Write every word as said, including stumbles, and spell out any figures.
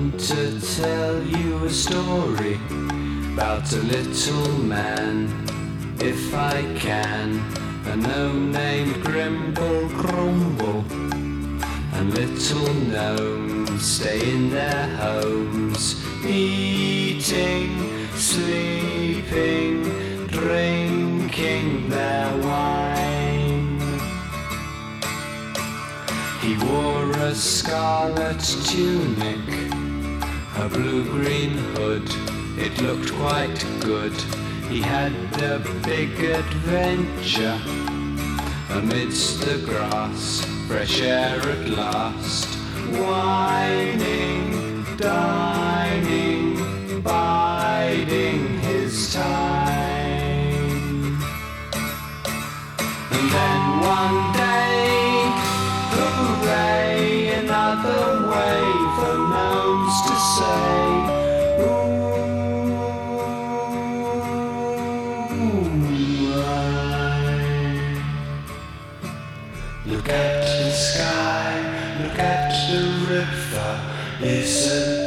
want to tell you a story about a little man, if I can. A gnome named Grimble Grumble, and little gnomes stay in their homes, eating, sleeping, drinking their wine. He wore a scarlet tunic, a blue-green hood, it looked quite good. He had a big adventure amidst the grass, fresh air at last, whining, dining, biding his time. And then one day, hooray, another way for gnomes to say, look at the sky, look at the river, listen